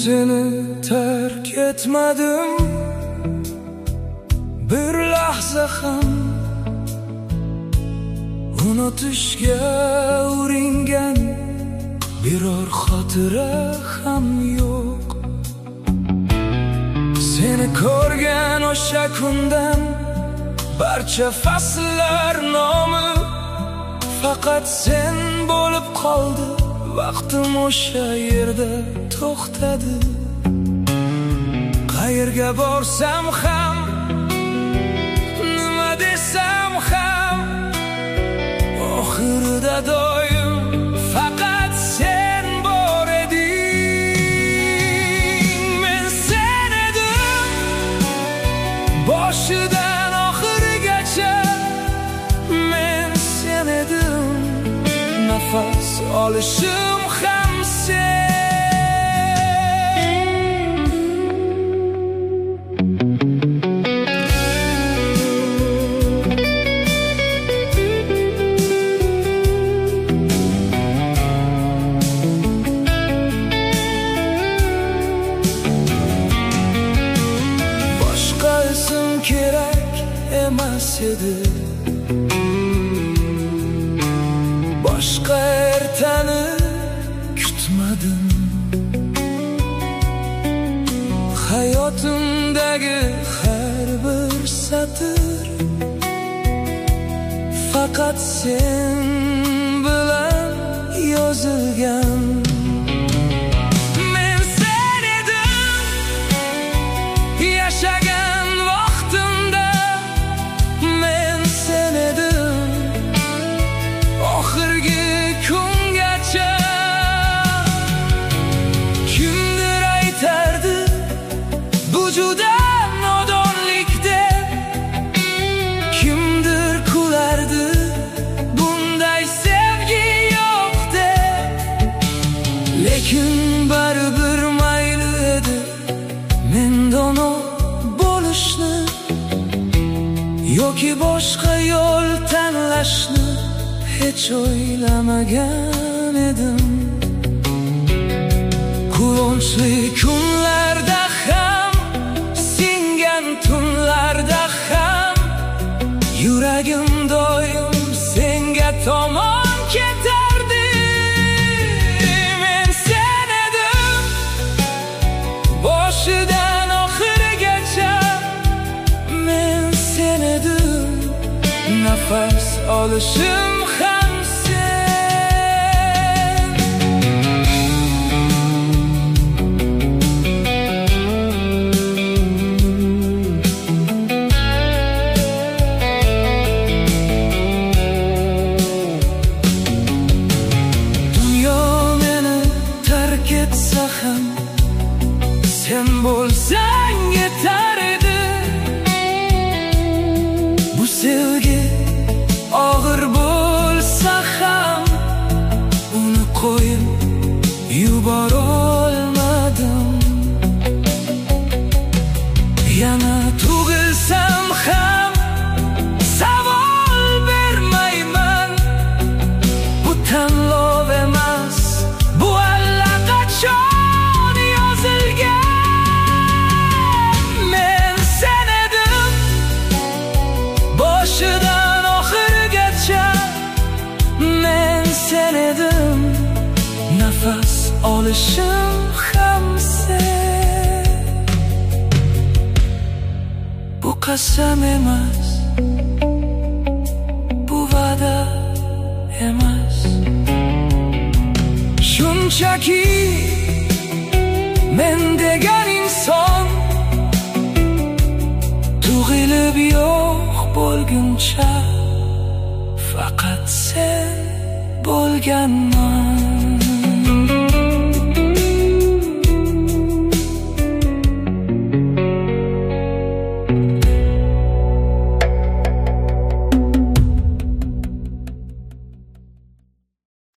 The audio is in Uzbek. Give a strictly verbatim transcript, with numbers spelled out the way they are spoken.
seni terk etmedim bir lahza ham. Unutishga uringan biror xotira ham yo'q. Seni ko'rgan o'sha kundan barcha fasllar nomi faqat sen bo'lib qoldi. Vaqtim o'sha yerda to'xtadi. Qayerga borsam ham, nima desam ham, oxirida doim faqat sen bor eding. Men sen edim boshidan oxirigacha. Men sen edim nafas olishim ham sen. Kerak emas edi boshqa ertani kutmadim. Hayotimdagi har bir satr faqat sen bilan yozilgan. Men sen edim yashagan kungacha. Kimdir aytardi bu juda nodonlik deb, kimdir kulardi bunday sevgi yo'q deb. Lekin baribir mayli edi men dono bo'lishni yoki boshqa yo'l tanlashni hech o'ylamagan edim. Quvonchli kunlarda ham, singan tunlarda ham yuragim doim senga tomon ketardi. Men sen edim boshidan oxirigacha. Men sen edim nafas olishim ham sen. Dunyo meni tark etsa ham sen bo'lsang yetar edi. Bu sevgi og'ir bo'lsa ham uni qo'yib yuborolmadim. Yana tug'ilsam ham savol bermayman. Bu tanlov emas, bu allaqachon yozilgan. Men sen edim boshidan oxirigacha. Men sen edim nafas olishim ham sen. Bu qasam emas, bu va'da emas. Shunchaki men degan inson tug'ilib yo'q bo'lguncha faqat sen bo'lganman.